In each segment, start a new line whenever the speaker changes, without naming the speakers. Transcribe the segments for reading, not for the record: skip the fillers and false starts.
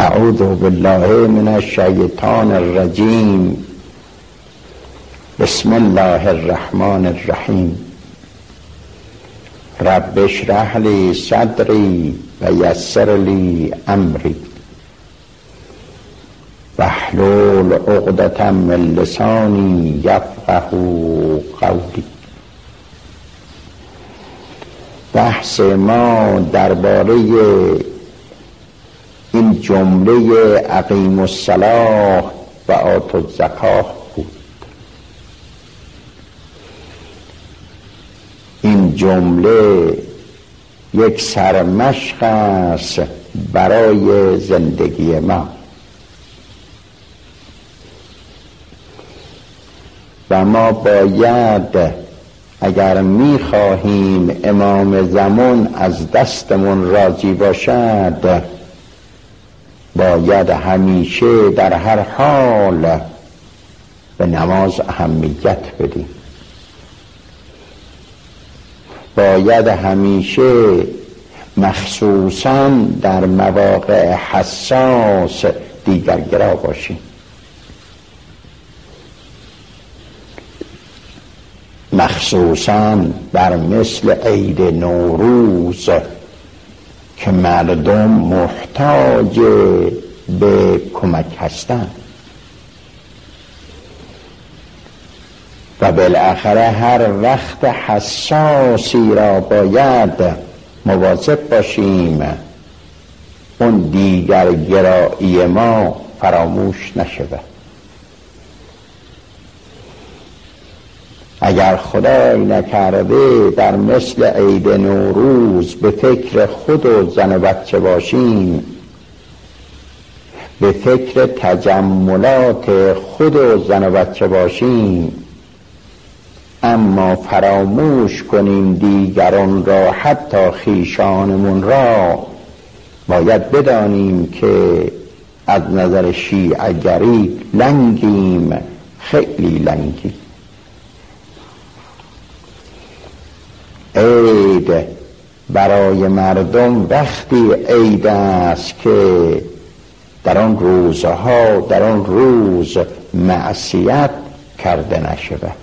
اعوذ بالله من الشیطان الرجیم. بسم الله الرحمن الرحیم. رب اشرح لی صدری و یسر لی امری واحلل عقدة من لسانی یفقهوا قولی. بحث ما درباره این جمله اقیم الصلاة و آتوا الزکاة بود. این جمله یک سرمشق است برای زندگی ما و ما باید اگر می‌خواهیم امام زمان از دستمون راضی باشد باید همیشه در هر حال به نماز اهمیت بدیم. باید همیشه مخصوصاً در مواقع حساس دیگرگرا باشیم. مخصوصاً بر مثل عید نوروز که مردم محتاج به کمک هستند و بالاخره هر وقت حساسی را باید مواظب باشیم اون دیگر گرایی ما فراموش نشود. اگر خدای نکرده در مثل عید نوروز به فکر خود و زن و بچه باشیم، به فکر تجملات خود و زن و بچه باشیم، اما فراموش کنیم دیگران را، حتی خویشانمون را، باید بدانیم که از نظر شیعه‌گری لنگیم، خیلی لنگیم. عید برای مردم وقتی عید است که در آن روزها در آن روز معصیت کرده نشود،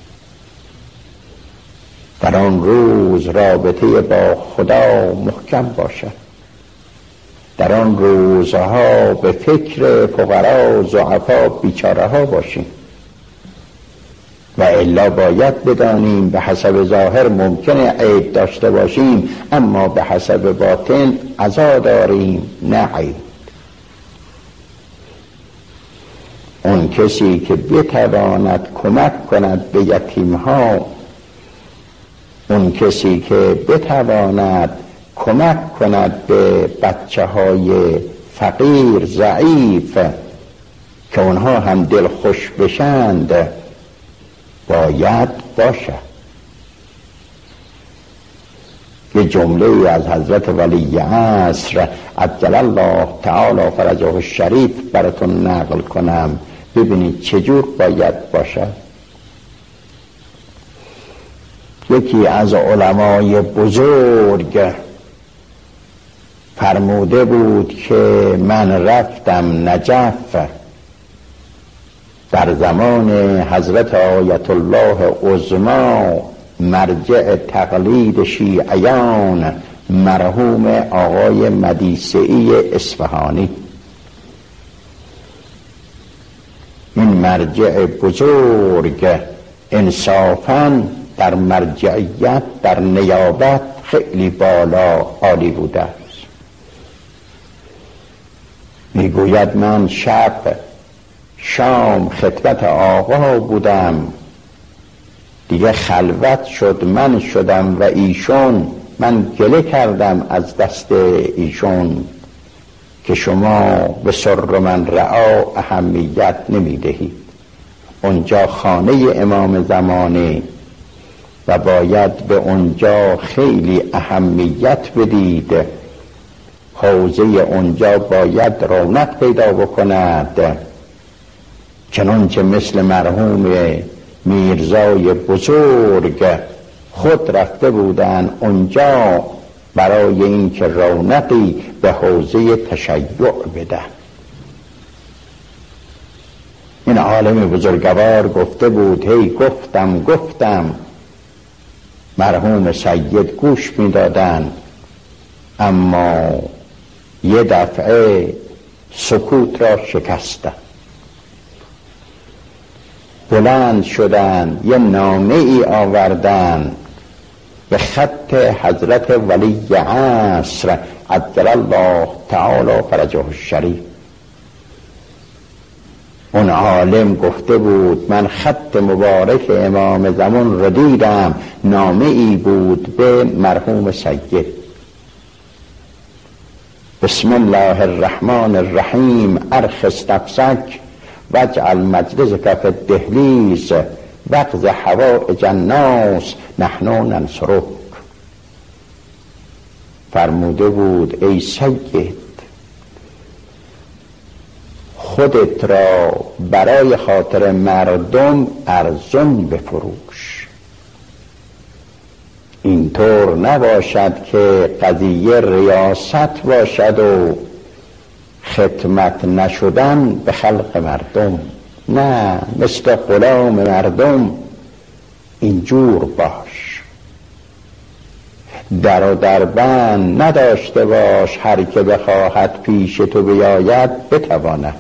در آن روز رابطه با خدا محکم باشد، در آن روزها به فکر فقرا، ضعفا، بیچاره ها باشیم. و الا باید بدانیم به حسب ظاهر ممکنه عید داشته باشیم اما به حسب باطن عزا داریم، نه عید. اون کسی که بتواند کمک کند به یتیمها، اون کسی که بتواند کمک کند به بچه های فقیر ضعیف که اونها هم دل خوش بشند، باید باشد. یه جمله از حضرت ولی عصر عجل الله تعالی فرجه الشریف براتون نقل کنم، ببینید چجور باید باشد. یکی از علمای بزرگ فرموده بود که من رفتم نجف در زمان حضرت آیت الله عظمی، مرجع تقلید شیعیان، مرحوم آقای مدیسعی اصفهانی. این مرجع بزرگ انصافاً در مرجعیت، در نیابت خیلی بالا عالی بوده است. میگوید من شب شام خدمت آقا بودم، دیگه خلوت شد، من شدم و ایشون، من گله کردم از دست ایشون که شما به سر من رعا اهمیت نمیدهید. اونجا خانه امام زمانه و باید به اونجا خیلی اهمیت بدید. حوزه اونجا باید رونق پیدا بکند، چنانچه مثل مرحوم میرزای بزرگ خود رفته بودن اونجا برای این که رونقی به حوزه تشیع بده. این عالم بزرگوار گفته بود هی گفتم مرحوم سید گوش میدادن، اما یه دفعه سکوت را شکستن، بلند شدن، یه نامه ای آوردن به خط حضرت ولی عصر عجل الله تعالی فرجه الشریف. اون عالم گفته بود من خط مبارک امام زمان را دیدم، نامه ای بود به مرحوم سید. بسم الله الرحمن الرحیم ارخص نفسک واجعل مجلسک فی الدهلیز واقض حوائج الناس نحن ننصرک. فرموده بود ای سید، خودت را برای خاطر مردم ارزان بفروش. اینطور نباشد که قضیه ریاست باشد و خدمت نشدن به خلق مردم. نه، مثل غلام مردم اینجور باش. در و دربند نداشته باش، هر که بخواهد پیش تو بیاید بتواند.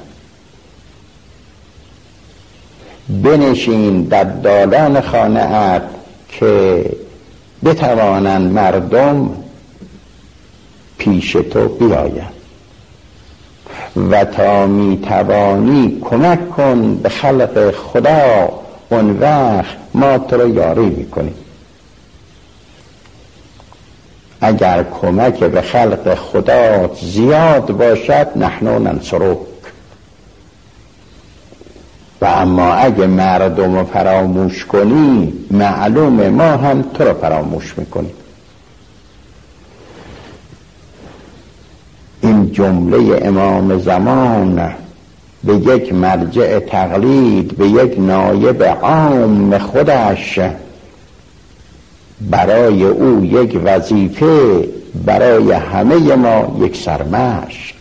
بنشین در دالان خانه‌ات که بتوانند مردم پیش تو بیاید و تا میتوانی کمک کن به خلق خدا، اون وقت ما تو رو یاری میکنیم. اگر کمک به خلق خدا زیاد باشد نحن ننصرک، و اما اگه مردم رو فراموش کنی معلومه ما هم تو رو فراموش میکنیم. این جمله امام زمان به یک مرجع تقلید، به یک نایب عام خودش، برای او یک وظیفه، برای همه ما یک سرمشق.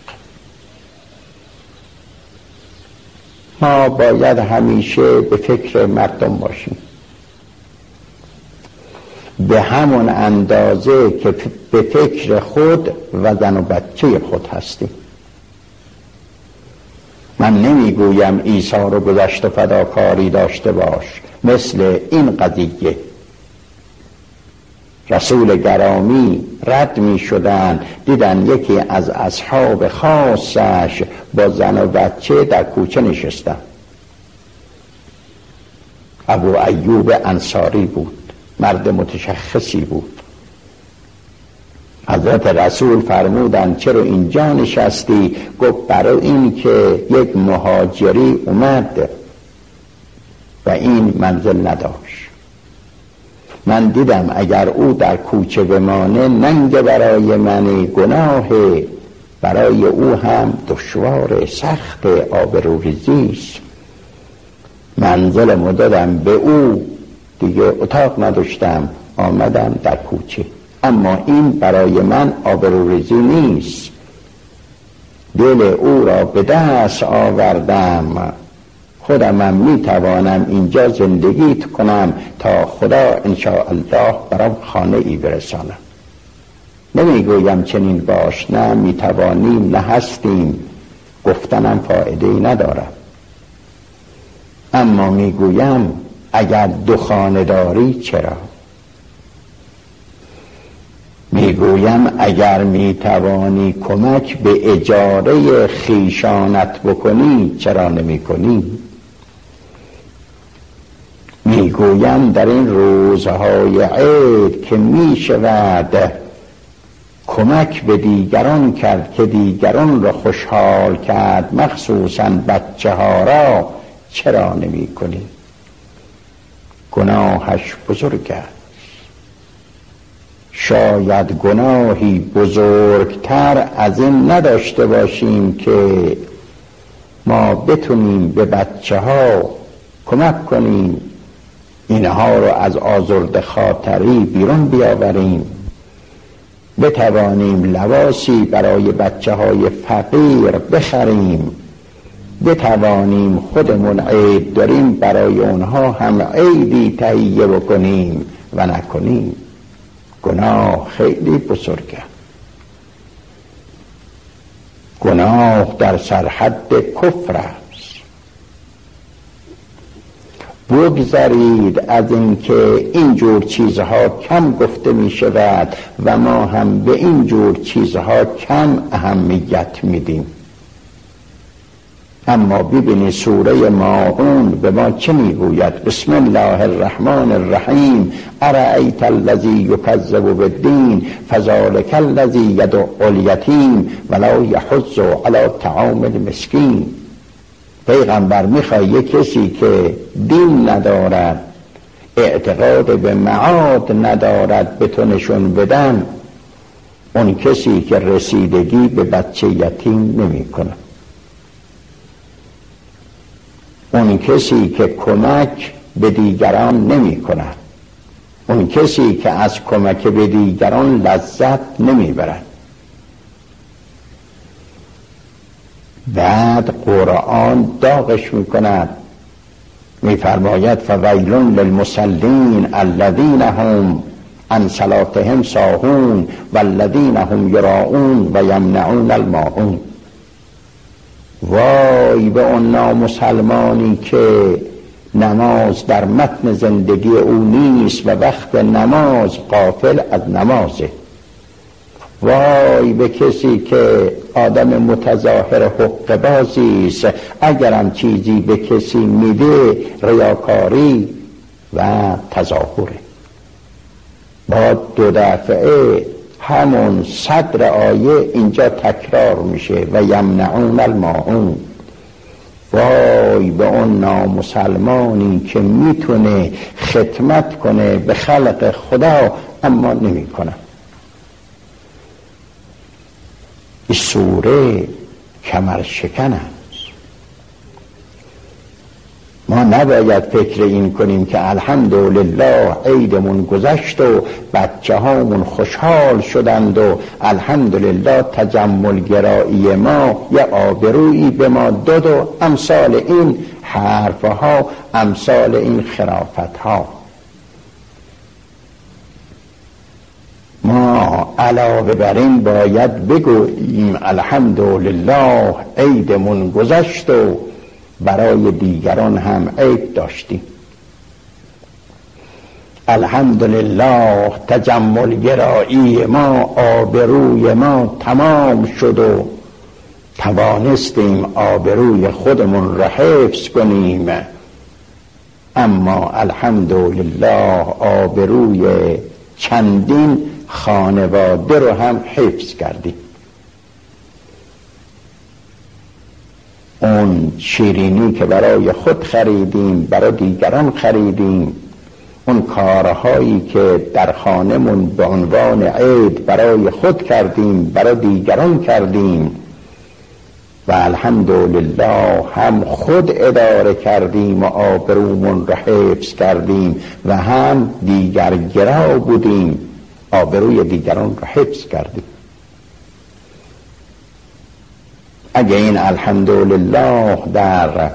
ما باید همیشه به فکر مردم باشیم، به همون اندازه که به فکر خود و زن و بچه خود هستیم. من نمیگویم عیسی رو گذشت و فداکاری داشته باش. مثل این قضیه رسول گرامی رد می شدن، دیدن یکی از اصحاب خاصش با زن و بچه در کوچه نشستن. ابو ایوب انصاری بود، مرد متشخصی بود. حضرت رسول فرمودن چرا اینجا نشستی؟ گفت برای این که یک مهاجری اومد و این منزل نداشت. من دیدم اگر او در کوچه بمانه ننگ برای من، گناه برای او هم دشوار، سخت، آبروریزیست. منزلمو دادم به او، دیگه اتاق نداشتم، آمدم در کوچه. اما این برای من آبروریزی نیست، دل او را به دست آوردم، خودمم میتوانم اینجا زندگی کنم تا خدا انشاءالله برام خانه ای برسانم. نمیگویم چنین باش، نه میتوانیم نه هستیم، گفتنم فایده ای ندارم. اما میگویم اگر دو خانه داری چرا؟ میگویم اگر میتوانی کمک به اجاره خیشانت بکنی چرا نمی کنی؟ میگویم در این روزهای عید که میشود کمک به دیگران کرد که دیگران را خوشحال کرد، مخصوصا بچه ها را، چرا نمی کنی؟ گناهش بزرگ است. شاید گناهی بزرگتر از این نداشته باشیم که ما بتونیم به بچه ها کمک کنیم، اینها رو از آزرده خاطری بیرون بیاوریم. بتوانیم لباسی برای بچه های فقیر بخریم، بتوانیم خودمون عید داریم برای اونها هم عیدی تهیه بکنیم و نکنیم. گناه خیلی بزرگه، گناه در سرحد کفر است. بگذارید از اینکه اینجور چیزها کم گفته می شود و ما هم به اینجور چیزها کم اهمیت میدیم. اما ببینید سوره ماعون به ما چه میگوید؟ بسم الله الرحمن الرحیم ارأیت الذی یکذب بالدین فذلک الذی یدع الیتیم ولا یحض علی طعام المسکین. پیغمبر میخوای یک کسی که دین ندارد، اعتقاد به معاد ندارد به تو نشون بدن؟ اون کسی که رسیدگی به بچه یتیم نمی کنه، اون کسی که کمک به دیگران نمی کند، اون کسی که از کمک به دیگران لذت نمی برد. بعد قرآن داغش می کند، می فرماید فویل للمصلین الذین هم عن صلاتهم ساهون والذین هم یراؤون و یمنعون الماعون. وای به اون نامسلمانی که نماز در متن زندگی او نیست و وقت نماز غافل از نمازه. وای به کسی که آدم متظاهر حقه بازی است، اگرم چیزی به کسی میده ریاکاری و تظاهره. با دو دفعه همون صدر آیه اینجا تکرار میشه و یمنعون الماعون. وای به اون نامسلمانی که میتونه خدمت کنه به خلق خدا اما نمیکنه. این سوره کمر شکن است. ما نباید فکر این کنیم که الحمدلله عیدمون گذشت و بچه هامون خوشحال شدند و الحمدلله تجمل گرایی ما یه آبرویی به ما داد و امثال این حرفها، امثال این خرافتها. ما علاوه بر این باید بگوییم الحمدلله عیدمون گذشت و برای دیگران هم عید داشتیم. الحمدلله تجمل گرایی ما، آبروی ما تمام شد و توانستیم آبروی خودمون را حفظ کنیم. اما الحمدلله آبروی چندین خانواده رو هم حفظ کردیم. اون شیرینی که برای خود خریدیم برای دیگران خریدیم، اون کارهایی که در خانمون به عنوان عید برای خود کردیم برای دیگران کردیم و الحمدلله هم خود اداره کردیم و آبرومون را حفظ کردیم و هم دیگر گرا بودیم، آبروی دیگران را حفظ کردیم. اگه این الحمدلله در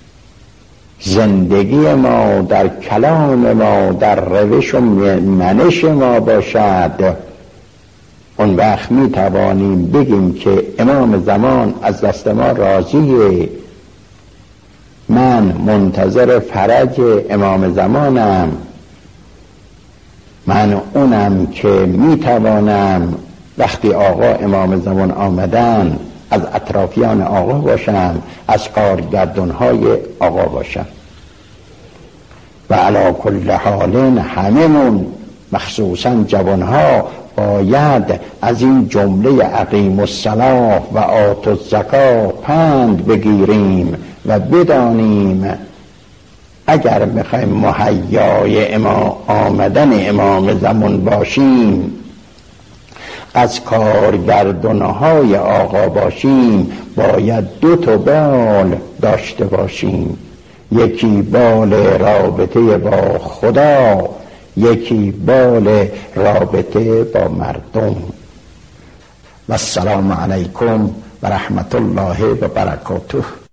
زندگی ما، در کلام ما، در روش و منش ما باشد، اون وقت می توانیم بگیم که امام زمان از دست ما راضیه. من منتظر فرج امام زمانم، من اونم که می توانم وقتی آقا امام زمان آمدن از اطرافیان آقا باشم، از کارگردانهای آقا باشم. و علی کل حال هممون مخصوصا جوانها باید از این جمله اقیم الصلاة و آتوا الزکاة پند بگیریم و بدانیم اگر میخوایم مهیای آمدن امام زمان باشیم، از کارگردانهای آقا باشیم، باید دو تا بال داشته باشیم. یکی بال رابطه با خدا، یکی بال رابطه با مردم. و السلام علیکم و رحمت الله و برکاته.